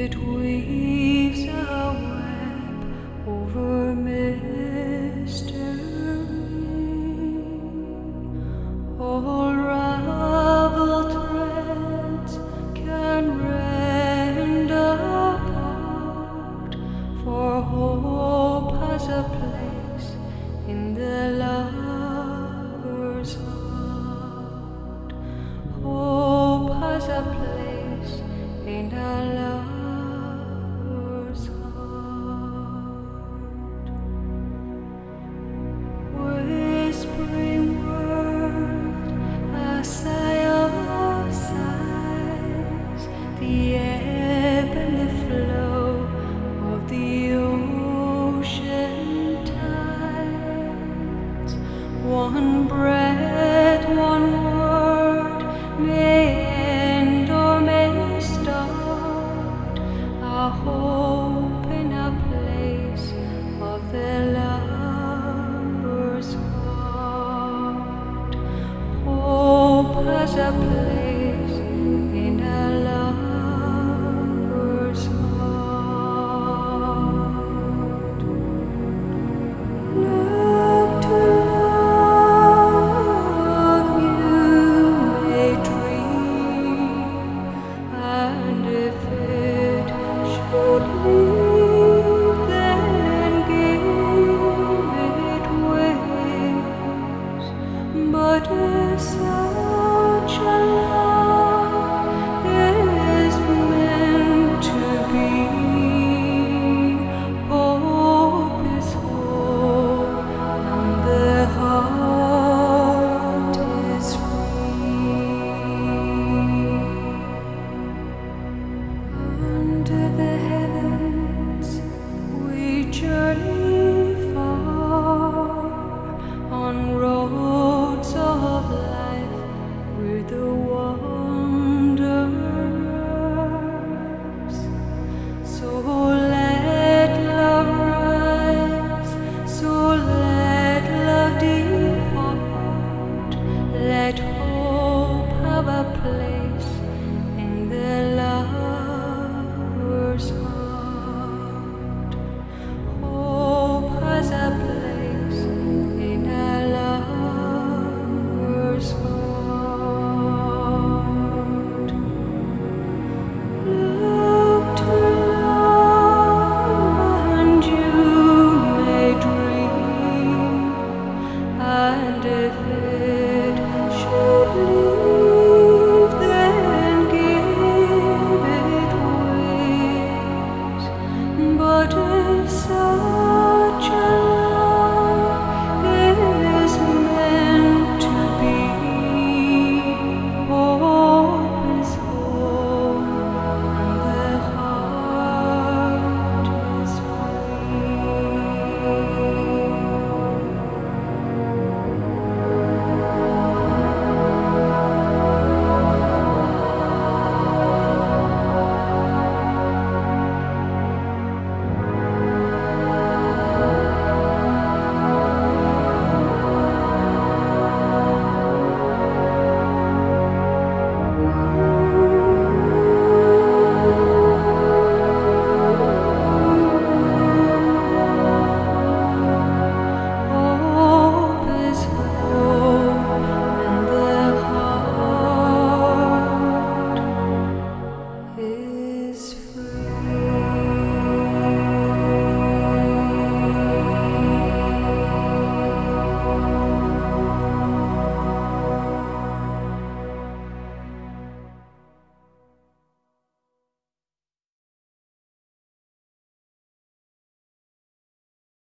It weaves a web over mystery, all raveled threads can rend apart, for hope has a place in the lover's heart. Hope has a place in a lover's heart. Whispering word, a sigh of sighs, the ebb and the flow of the ocean tides. One breath, one word may end or may start a hope in a place of the lover's heart. Hope has a place in a lover's heart. Look to love, you may dream, and if it should lead